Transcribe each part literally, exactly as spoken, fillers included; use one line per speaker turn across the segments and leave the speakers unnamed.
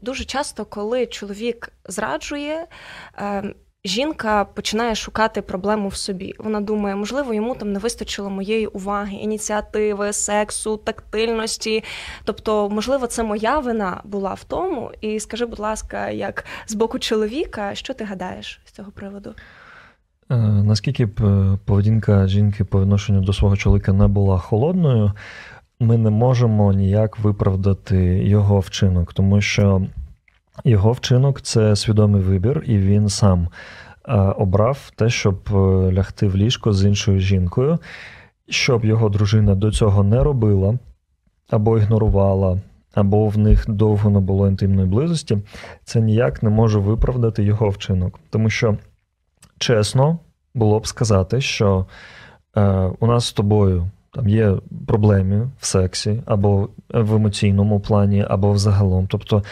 дуже часто, коли чоловік зраджує, жінка починає шукати проблему в собі. Вона думає, можливо, йому там не вистачило моєї уваги, ініціативи, сексу, тактильності. Тобто, можливо, це моя вина була в тому. І скажи, будь ласка, як з боку чоловіка, що ти гадаєш з цього приводу?
Наскільки б поведінка жінки по відношенню до свого чоловіка не була холодною, ми не можемо ніяк виправдати його вчинок, тому що його вчинок – це свідомий вибір, і він сам обрав те, щоб лягти в ліжко з іншою жінкою, щоб його дружина до цього не робила, або ігнорувала, або в них довго не було інтимної близості, це ніяк не може виправдати його вчинок. Тому що чесно було б сказати, що е, у нас з тобою там є проблеми в сексі, або в емоційному плані, або взагалом. Тобто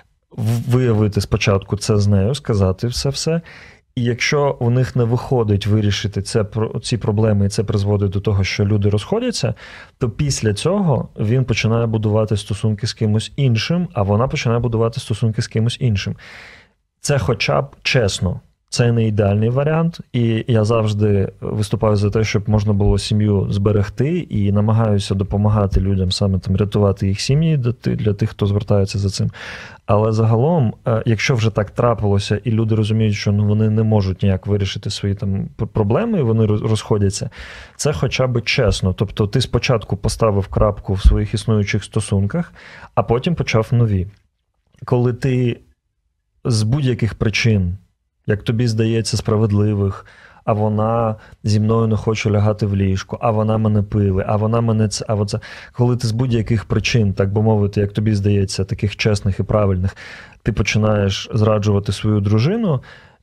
виявити спочатку це з нею, сказати все-все. І якщо у них не виходить вирішити це, ці проблеми, і це призводить до того, що люди розходяться, то після цього він починає будувати стосунки з кимось іншим, а вона починає будувати стосунки з кимось іншим. Це хоча б чесно. Це не ідеальний варіант, і я завжди виступаю за те, щоб можна було сім'ю зберегти, і намагаюся допомагати людям саме там рятувати їх сім'ї для тих, хто звертається за цим. Але загалом, якщо вже так трапилося, і люди розуміють, що ну, вони не можуть ніяк вирішити свої там проблеми, і вони розходяться, це хоча б чесно. Тобто ти спочатку поставив крапку в своїх існуючих стосунках, а потім почав нові. Коли ти з будь-яких причин, як тобі здається, справедливих, а вона зі мною не хоче лягати в ліжко, а вона мене пили, а вона мене це, а оце. Коли ти з будь-яких причин, так би мовити, як тобі здається, таких чесних і правильних, ти починаєш зраджувати свою дружину,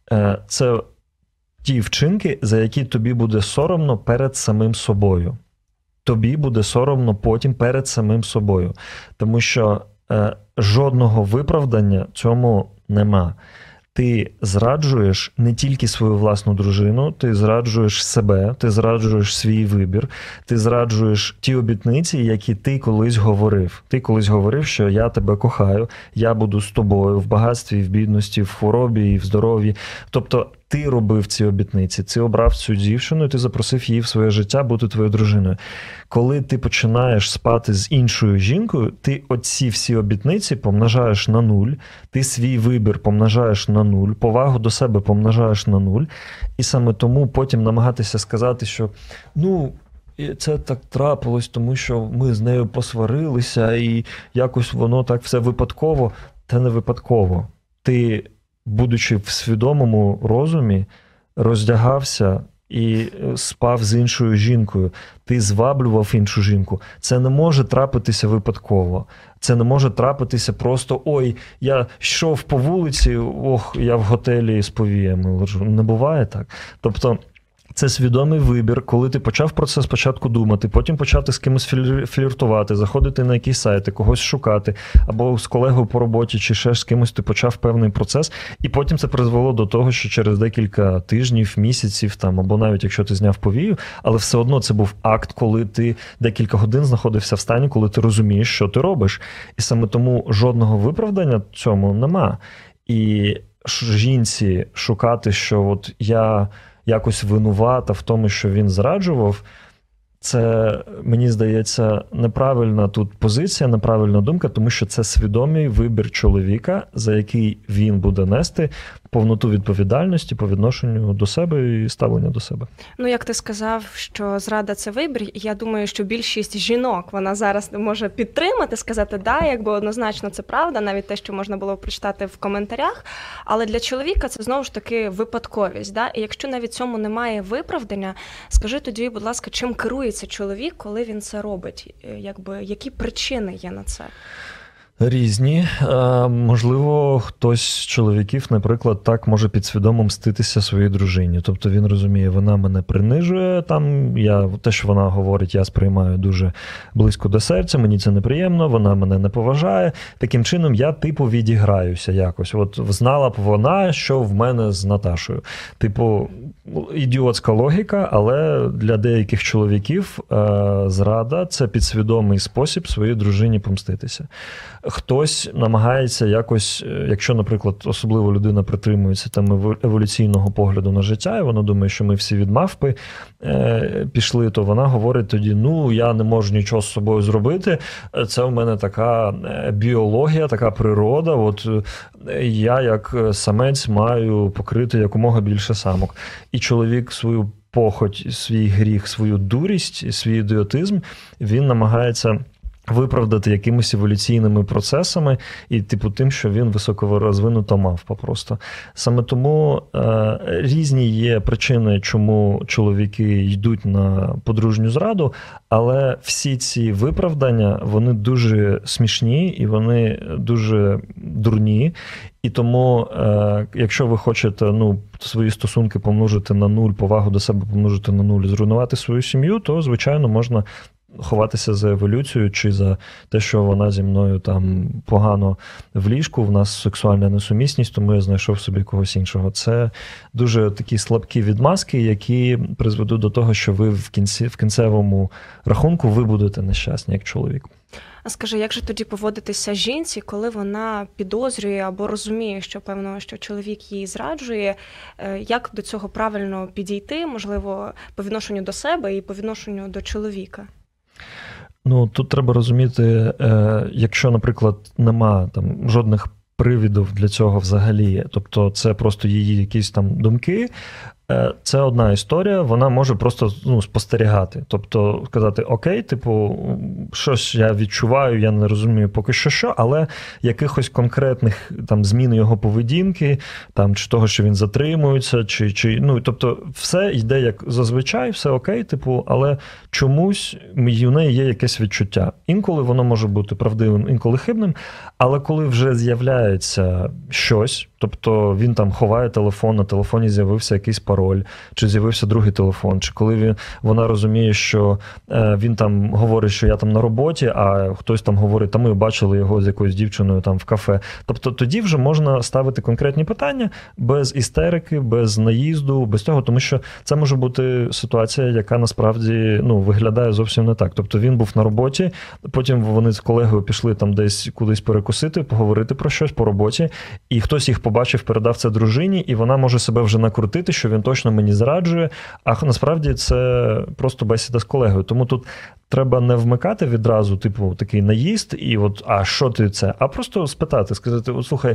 це ті вчинки, за які тобі буде соромно перед самим собою. Тобі буде соромно потім перед самим собою. Тому що жодного виправдання цьому нема. Ти зраджуєш не тільки свою власну дружину, ти зраджуєш себе, ти зраджуєш свій вибір, ти зраджуєш ті обітниці, які ти колись говорив. Ти колись говорив, що я тебе кохаю, я буду з тобою в багатстві, в бідності, в хворобі і в здоров'ї. Тобто ти робив ці обітниці, ти обрав цю дівчину, і ти запросив її в своє життя бути твоєю дружиною. Коли ти починаєш спати з іншою жінкою, ти оці всі обітниці помножаєш на нуль, ти свій вибір помножаєш на нуль, повагу до себе помножаєш на нуль, і саме тому потім намагатися сказати, що ну, це так трапилось, тому що ми з нею посварилися, і якось воно так все випадково. Це не випадково. Ти, будучи в свідомому розумі, роздягався і спав з іншою жінкою. Ти зваблював іншу жінку. Це не може трапитися випадково. Це не може трапитися просто, ой, я йшов по вулиці, ох, я в готелі з повіями лежу. Не буває так. Тобто, це свідомий вибір, коли ти почав про це спочатку думати, потім почати з кимось фліртувати, заходити на якісь сайти, когось шукати, або з колегою по роботі, чи ще з кимось ти почав певний процес, і потім це призвело до того, що через декілька тижнів, місяців, там, або навіть якщо ти зняв повію, але все одно це був акт, коли ти декілька годин знаходився в стані, коли ти розумієш, що ти робиш. І саме тому жодного виправдання цьому нема. І жінці шукати, що от я якось винувата в тому, що він зраджував, це, мені здається, неправильна тут позиція, неправильна думка, тому що це свідомий вибір чоловіка, за який він буде нести повноту відповідальності по відношенню до себе і ставлення до себе.
Ну, як ти сказав, що зрада – це вибір, я думаю, що більшість жінок, вона зараз може підтримати, сказати, да, якби однозначно це правда, навіть те, що можна було прочитати в коментарях, але для чоловіка це знову ж таки випадковість, да? І якщо навіть цьому немає виправдання, скажи тоді, будь ласка, чим керується чоловік, коли він це робить? Якби, які причини є на це?
Різні. Можливо, хтось з чоловіків, наприклад, так може підсвідомо мститися своїй дружині. Тобто він розуміє, вона мене принижує, там я, те, що вона говорить, я сприймаю дуже близько до серця, мені це неприємно, вона мене не поважає. Таким чином я, типу, відіграюся якось. От знала б вона, що в мене з Наташою. Типу, ідіотська логіка, але для деяких чоловіків зрада – це підсвідомий спосіб своїй дружині помститися. Хтось намагається якось, якщо, наприклад, особливо людина притримується там еволюційного погляду на життя, і вона думає, що ми всі від мавпи пішли, то вона говорить тоді, ну, я не можу нічого з собою зробити, це у мене така біологія, така природа, от я як самець маю покрити якомога більше самок. І чоловік свою похоть, свій гріх, свою дурість, свій ідіотизм, він намагається виправдати якимись еволюційними процесами і типу тим, що він високорозвинута мавпа просто. Саме тому е, різні є причини, чому чоловіки йдуть на подружню зраду, але всі ці виправдання, вони дуже смішні і вони дуже дурні. І тому, е, якщо ви хочете ну, свої стосунки помножити на нуль, повагу до себе помножити на нуль, зруйнувати свою сім'ю, то, звичайно, можна ховатися за еволюцію чи за те, що вона зі мною там погано в ліжку, в нас сексуальна несумісність, тому я знайшов собі когось іншого. Це дуже такі слабкі відмазки, які призведуть до того, що ви в кінці, в кінцевому рахунку ви будете нещасні як чоловік.
А скажи, як же тоді поводитися жінці, коли вона підозрює або розуміє, що, певно, що чоловік її зраджує, як до цього правильно підійти, можливо, по відношенню до себе і по відношенню до чоловіка?
Ну, тут треба розуміти, якщо, наприклад, нема там жодних привідів для цього взагалі, тобто це просто її якісь там думки, це одна історія, вона може просто ну, спостерігати. Тобто сказати, окей, типу, щось я відчуваю, я не розумію поки що що, але якихось конкретних там змін його поведінки, там, чи того, що він затримується, чи, чи, ну, тобто все йде як зазвичай, все окей, типу, але чомусь в неї є якесь відчуття. Інколи воно може бути правдивим, інколи хибним, але коли вже з'являється щось, тобто він там ховає телефон, на телефоні з'явився якийсь пароль, чи з'явився другий телефон, чи коли він, вона розуміє, що е, він там говорить, що я там на роботі, а хтось там говорить, та ми бачили його з якоюсь дівчиною там в кафе. Тобто тоді вже можна ставити конкретні питання без істерики, без наїзду, без цього, тому що це може бути ситуація, яка насправді ну, виглядає зовсім не так. Тобто він був на роботі, потім вони з колегою пішли там десь кудись перекусити, поговорити про щось по роботі, і хтось їх побачив, передав це дружині, і вона може себе вже накрутити, що він точно мені зраджує, а насправді це просто бесіда з колегою. Тому тут треба не вмикати відразу, типу, такий наїзд, і от, а що ти це? А просто спитати, сказати, от слухай,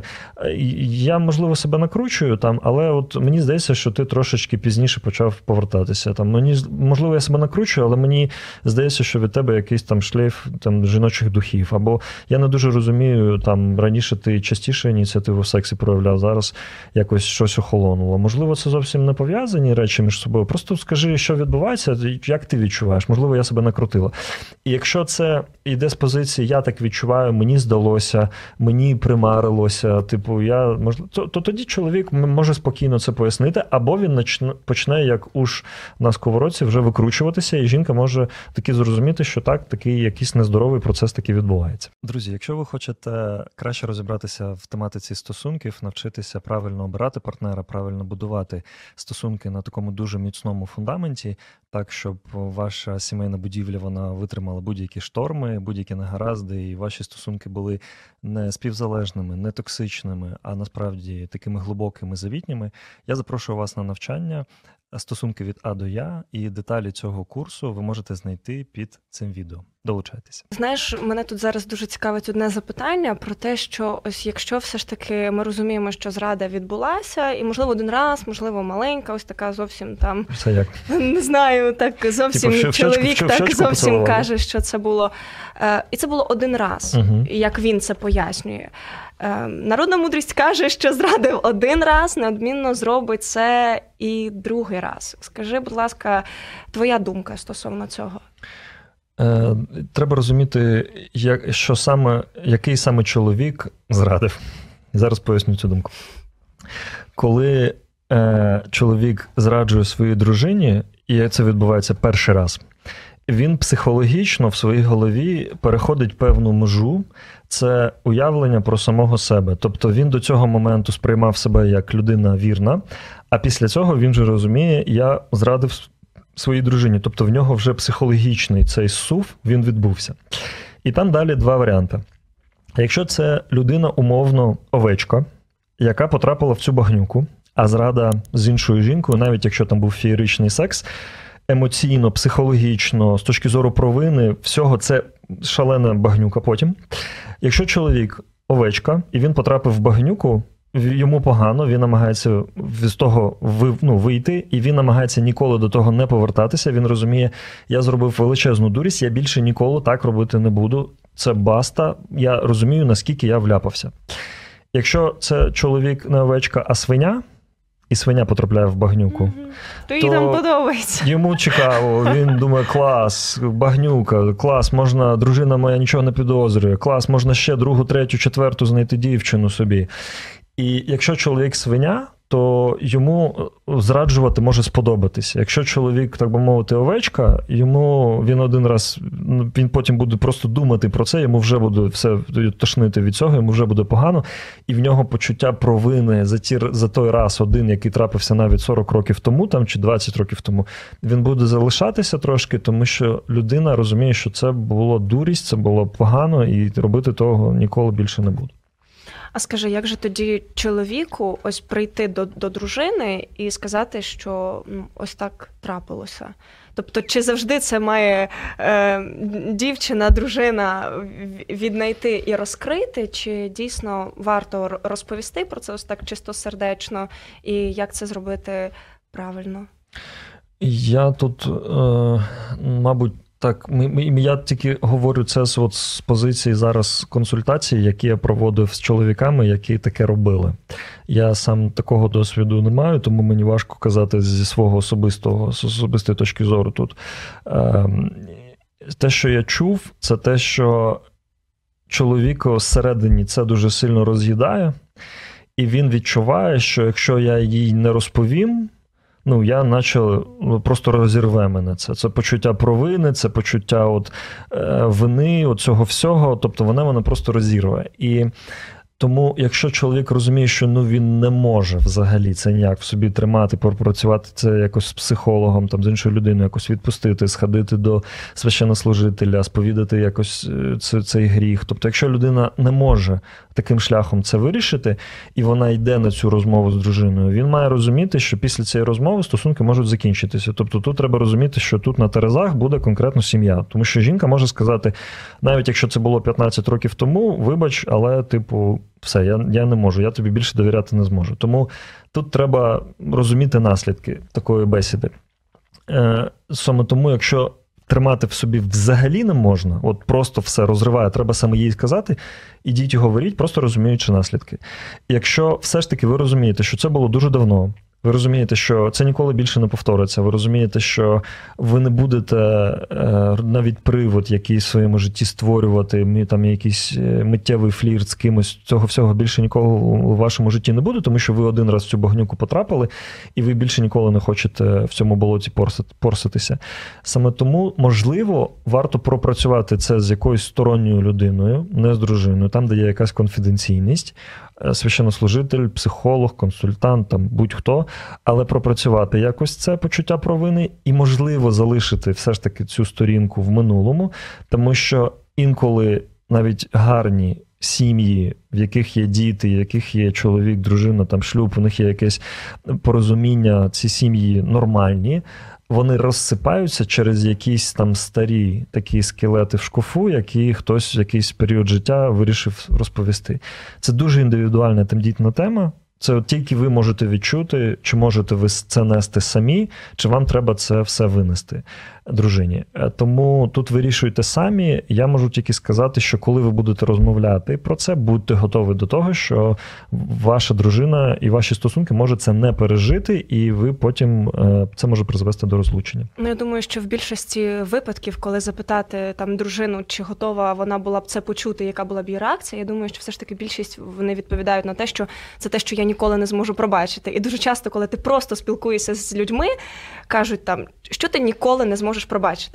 я, можливо, себе накручую там, але от мені здається, що ти трошечки пізніше почав повертатися. Там, мені, можливо, я себе накручую, але мені здається, що від тебе якийсь там шлейф там, жіночих духів. Або я не дуже розумію, там, раніше ти частіше ініціативу в сексі проявляв, зараз якось щось охолонуло. Можливо, це зовсім не пов'язані речі між собою. Просто скажи, що відбувається, як ти відчуваєш. Можливо, я себе накрутила. І якщо це йде з позиції «я так відчуваю, мені здалося, мені примарилося», типу, я, можливо, то, то тоді чоловік може спокійно це пояснити, або він почне, почне як уж на сковородці, вже викручуватися, і жінка може таки зрозуміти, що так, такий якийсь нездоровий процес таки відбувається. Друзі, якщо ви хочете краще розібратися в тематиці стосунків, навчитися правильно обирати партнера, правильно будувати стосунки на такому дуже міцному фундаменті, так, щоб ваша сімейна будівля, вона витримала будь-які шторми, будь-які негаразди, і ваші стосунки були не співзалежними, не токсичними, а насправді такими глибокими, завітніми, я запрошую вас на навчання «Стосунки від А до Я», і деталі цього курсу ви можете знайти під цим відео. Долучайтеся.
Знаєш, мене тут зараз дуже цікавить одне запитання про те, що ось якщо все ж таки ми розуміємо, що зрада відбулася, і, можливо, один раз, можливо, маленька, ось така зовсім там,
це як?
Не знаю, так зовсім
типу,
чоловік
щочку,
так зовсім
поцілували.
Каже, що це було. Е, і це було один раз, угу. Як він це пояснює. Е, народна мудрість каже, що зрадив один раз, неодмінно зробить це і другий раз. Скажи, будь ласка, твоя думка стосовно цього?
Треба розуміти, як, що саме, який саме чоловік зрадив. Зараз поясню цю думку. Коли е, чоловік зраджує своїй дружині, і це відбувається перший раз, він психологічно в своїй голові переходить певну межу, це уявлення про самого себе. Тобто він до цього моменту сприймав себе як людина вірна, а після цього він же розуміє, я зрадив своїй дружині. Тобто в нього вже психологічний цей зсув, він відбувся. І там далі два варіанти. Якщо це людина умовно овечка, яка потрапила в цю багнюку, а зрада з іншою жінкою, навіть якщо там був феєричний секс, емоційно, психологічно, з точки зору провини, всього це шалена багнюка потім. Якщо чоловік овечка, і він потрапив в багнюку, йому погано, він намагається з того ну, вийти, і він намагається ніколи до того не повертатися. Він розуміє, я зробив величезну дурість, я більше ніколи так робити не буду. Це баста, я розумію, наскільки я вляпався. Якщо це чоловік не овечка, а свиня, і свиня потрапляє в багнюку, mm-hmm.
то їй там подобається.
Йому цікаво, він думає, клас, багнюка, клас, можна, дружина моя нічого не підозрює, клас, можна ще другу, третю, четверту знайти дівчину собі. І якщо чоловік свиня, то йому зраджувати може сподобатися. Якщо чоловік, так би мовити, овечка, йому він один раз, він потім буде просто думати про це, йому вже буде все тошнити від цього, йому вже буде погано, і в нього почуття провини за, ті, за той раз один, який трапився навіть сорок років тому, там, чи двадцять років тому, він буде залишатися трошки, тому що людина розуміє, що це було дурість, це було погано, і робити того ніколи більше не буде.
А скажи, як же тоді чоловіку ось прийти до, до дружини і сказати, що ну, ось так трапилося? Тобто, чи завжди це має е, дівчина, дружина віднайти і розкрити, чи дійсно варто розповісти про це ось так чистосердечно, і як це зробити правильно?
Я тут, е, мабуть, так, ми, ми, я тільки говорю це з, от, з позиції зараз консультацій, які я проводив з чоловіками, які таке робили. Я сам такого досвіду не маю, тому мені важко казати зі свого особистого, з особистої точки зору тут. Е, те, що я чув, це те, що чоловіка всередині це дуже сильно роз'їдає, і він відчуває, що якщо я їй не розповім, ну, я наче просто розірве мене це. Це почуття провини, це почуття от, е, вини, от цього всього, тобто вона мене просто розірве. І тому, якщо чоловік розуміє, що ну, він не може взагалі це ніяк в собі тримати, пропрацювати це якось з психологом, там, з іншою людиною, якось відпустити, сходити до священнослужителя, сповідати якось цей гріх. Тобто, якщо людина не може таким шляхом це вирішити, і вона йде на цю розмову з дружиною, він має розуміти, що після цієї розмови стосунки можуть закінчитися. Тобто, тут треба розуміти, що тут на терезах буде конкретно сім'я. Тому що жінка може сказати, навіть якщо це було п'ятнадцять років тому, вибач, але, типу, все, я, я не можу, я тобі більше довіряти не зможу. Тому тут треба розуміти наслідки такої бесіди. Е, саме тому, якщо тримати в собі взагалі не можна, от просто все розриває, треба саме їй сказати, ідіть і говоріть, просто розуміючи наслідки. Якщо все ж таки ви розумієте, що це було дуже давно, ви розумієте, що це ніколи більше не повториться, ви розумієте, що ви не будете е, навіть привод якийсь в своєму житті створювати, там якийсь миттєвий флірт з кимось, цього всього більше нікого у вашому житті не буде, тому що ви один раз в цю багнюку потрапили, і ви більше ніколи не хочете в цьому болоті порситися. Саме тому, можливо, варто пропрацювати це з якоюсь сторонньою людиною, не з дружиною, там, де є якась конфіденційність, священнослужитель, психолог, консультант, там будь-хто, але пропрацювати якось це почуття провини і, можливо, залишити все ж таки цю сторінку в минулому, тому що інколи навіть гарні сім'ї, в яких є діти, в яких є чоловік, дружина, там шлюб, у них є якесь порозуміння, ці сім'ї нормальні, вони розсипаються через якісь там старі такі скелети в шкафу, які хтось в якийсь період життя вирішив розповісти. Це дуже індивідуальна тендітна тема. Це от тільки ви можете відчути, чи можете ви це нести самі, чи вам треба це все винести дружині. Тому тут вирішуйте самі. Я можу тільки сказати, що коли ви будете розмовляти про це, будьте готові до того, що ваша дружина і ваші стосунки можуть це не пережити, і ви потім, це може призвести до розлучення.
Ну, я думаю, що в більшості випадків, коли запитати там дружину, чи готова вона була б це почути, яка була б її реакція, я думаю, що все ж таки більшість вони відповідають на те, що це те, що я ніколи не зможу пробачити. І дуже часто, коли ти просто спілкуєшся з людьми, кажуть там, що ти ніколи не зможеш пробачити.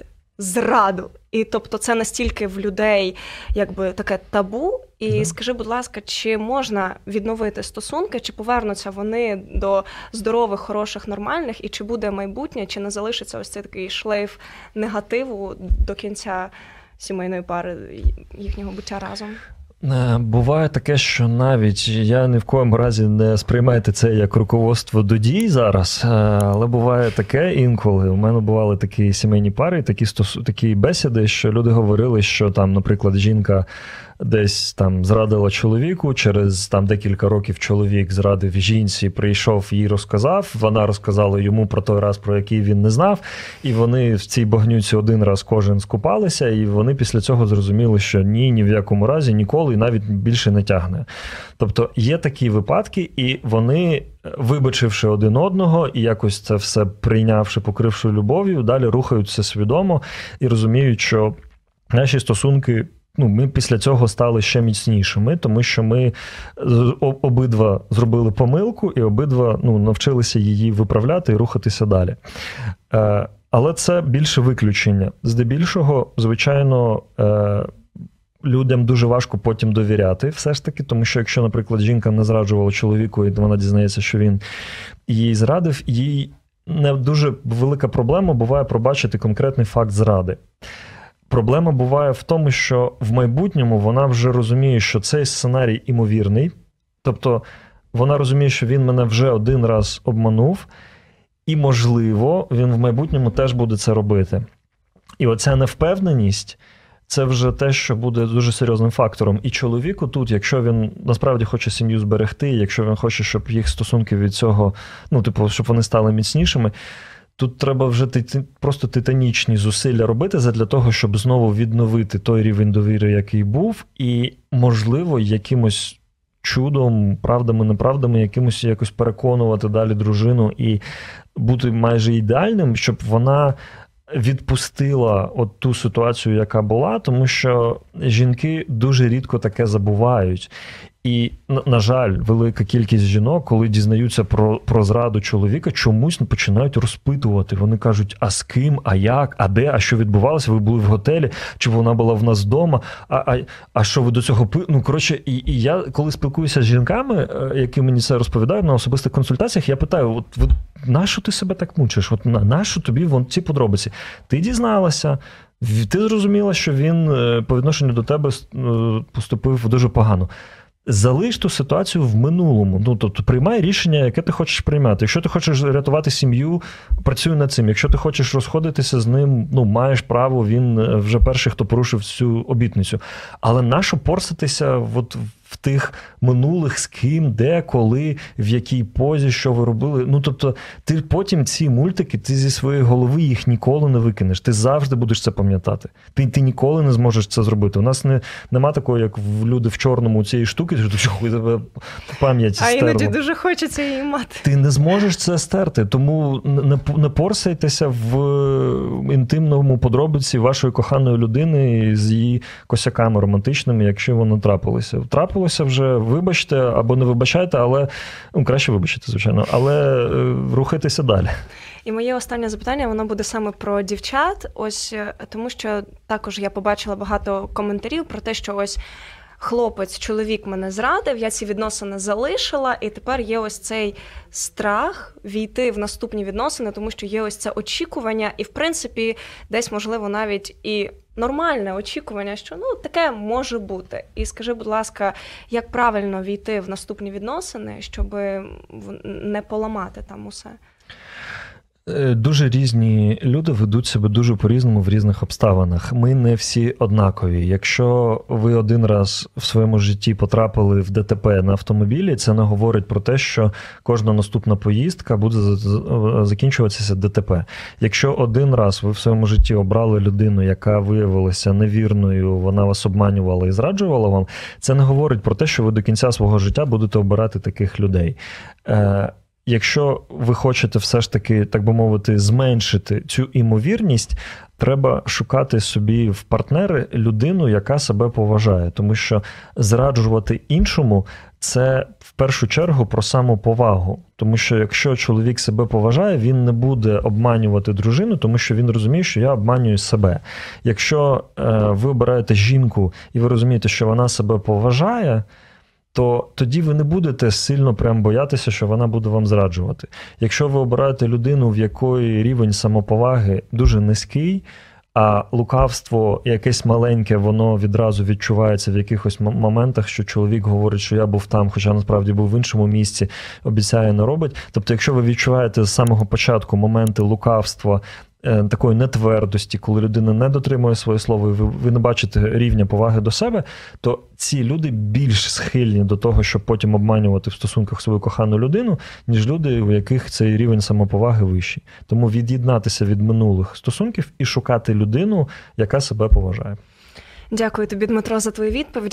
зраду. І тобто це настільки в людей якби таке табу. І mm-hmm. скажи, будь ласка, чи можна відновити стосунки, чи повернуться вони до здорових, хороших, нормальних, і чи буде майбутнє, чи не залишиться ось цей такий шлейф негативу до кінця сімейної пари, їхнього буття разом?
Буває таке, що навіть я ні в коєму разі не сприймайте це як руководство до дій зараз, але буває таке інколи. У мене бували такі сімейні пари, такі, стос... такі бесіди, що люди говорили, що там, наприклад, жінка десь там зрадила чоловіку, через там декілька років чоловік зрадив жінці, прийшов, їй розказав, вона розказала йому про той раз, про який він не знав, і вони в цій багнюці один раз кожен скупалися, і вони після цього зрозуміли, що ні, ні в якому разі, ніколи, і навіть більше не тягне. Тобто є такі випадки, і вони, вибачивши один одного, і якось це все прийнявши, покривши любов'ю, далі рухаються свідомо і розуміють, що наші стосунки, ну, ми після цього стали ще міцнішими, тому що ми обидва зробили помилку і обидва, ну, навчилися її виправляти і рухатися далі. Але це більше виключення. Здебільшого, звичайно, людям дуже важко потім довіряти все ж таки, тому що якщо, наприклад, жінка не зраджувала чоловіку і вона дізнається, що він її зрадив, їй не дуже велика проблема буває пробачити конкретний факт зради. Проблема буває в тому, що в майбутньому вона вже розуміє, що цей сценарій імовірний. Тобто вона розуміє, що він мене вже один раз обманув, і, можливо, він в майбутньому теж буде це робити. І оця невпевненість – це вже те, що буде дуже серйозним фактором. І чоловіку тут, якщо він насправді хоче сім'ю зберегти, якщо він хоче, щоб їх стосунки від цього, ну, типу, щоб вони стали міцнішими, тут треба вже просто титанічні зусилля робити для того, щоб знову відновити той рівень довіри, який був, і, можливо, якимось чудом, правдами-неправдами, якимось якось переконувати далі дружину і бути майже ідеальним, щоб вона відпустила от ту ситуацію, яка була, тому що жінки дуже рідко таке забувають. І, на жаль, велика кількість жінок, коли дізнаються про, про зраду чоловіка, чомусь починають розпитувати. Вони кажуть, а з ким, а як, а де, а що відбувалося, ви були в готелі, чи вона була в нас вдома, а, а, а що ви до цього пили? Ну, коротше, і, і я, коли спілкуюся з жінками, які мені це розповідають на особистих консультаціях, я питаю, от, от нащо ти себе так мучиш? От нащо тобі вон ці подробиці? Ти дізналася, ти зрозуміла, що він по відношенню до тебе поступив дуже погано. Залиш ту ситуацію в минулому. Ну, тобто, приймай рішення, яке ти хочеш приймати. Якщо ти хочеш рятувати сім'ю, працюй над цим. Якщо ти хочеш розходитися з ним, ну, маєш право, він вже перший, хто порушив цю обітницю. Але нащо порситися от в тих минулих, з ким, де, коли, в якій позі, що ви робили. Ну, тобто, ти потім ці мультики, ти зі своєї голови їх ніколи не викинеш. Ти завжди будеш це пам'ятати. Ти, ти ніколи не зможеш це зробити. У нас не, нема такого, як в люди в чорному цієї штуки, що тебе пам'ять
а
стерло.
А іноді дуже хочеться її мати.
Ти не зможеш це стерти, тому не, не порсайтеся в інтимному подробиці вашої коханої людини з її косяками романтичними, якщо воно трапилося. Трапилося вже, вибачте, або не вибачайте, але, ну, краще вибачте, звичайно, але е, рухайтеся далі.
І моє останнє запитання, воно буде саме про дівчат, ось, тому що також я побачила багато коментарів про те, що ось хлопець, чоловік мене зрадив, я ці відносини залишила, і тепер є ось цей страх війти в наступні відносини, тому що є ось це очікування, і, в принципі, десь, можливо, навіть і нормальне очікування, що, ну, таке може бути. І скажи, будь ласка, як правильно війти в наступні відносини, щоб не поламати там усе?
Дуже різні люди ведуть себе дуже по-різному в різних обставинах. Ми не всі однакові. Якщо ви один раз в своєму житті потрапили в ДТП на автомобілі, це не говорить про те, що кожна наступна поїздка буде закінчуватися ДТП. Якщо один раз ви в своєму житті обрали людину, яка виявилася невірною, вона вас обманювала і зраджувала вам, це не говорить про те, що ви до кінця свого життя будете обирати таких людей. Якщо ви хочете все ж таки, так би мовити, зменшити цю імовірність, треба шукати собі в партнери людину, яка себе поважає. Тому що зраджувати іншому – це в першу чергу про самоповагу. Тому що якщо чоловік себе поважає, він не буде обманювати дружину, тому що він розуміє, що я обманюю себе. Якщо е, ви обираєте жінку і ви розумієте, що вона себе поважає, то тоді ви не будете сильно прям боятися, що вона буде вам зраджувати. Якщо ви обираєте людину, в якої рівень самоповаги дуже низький, а лукавство якесь маленьке, воно відразу відчувається в якихось моментах, що чоловік говорить, що я був там, хоча насправді був в іншому місці, обіцяє, не робить. Тобто, якщо ви відчуваєте з самого початку моменти лукавства, такої нетвердості, коли людина не дотримує своє слово, і ви, ви не бачите рівня поваги до себе, то ці люди більш схильні до того, щоб потім обманювати в стосунках свою кохану людину, ніж люди, у яких цей рівень самоповаги вищий. Тому від'єднатися від минулих стосунків і шукати людину, яка себе поважає.
Дякую тобі, Дмитро, за твою відповідь.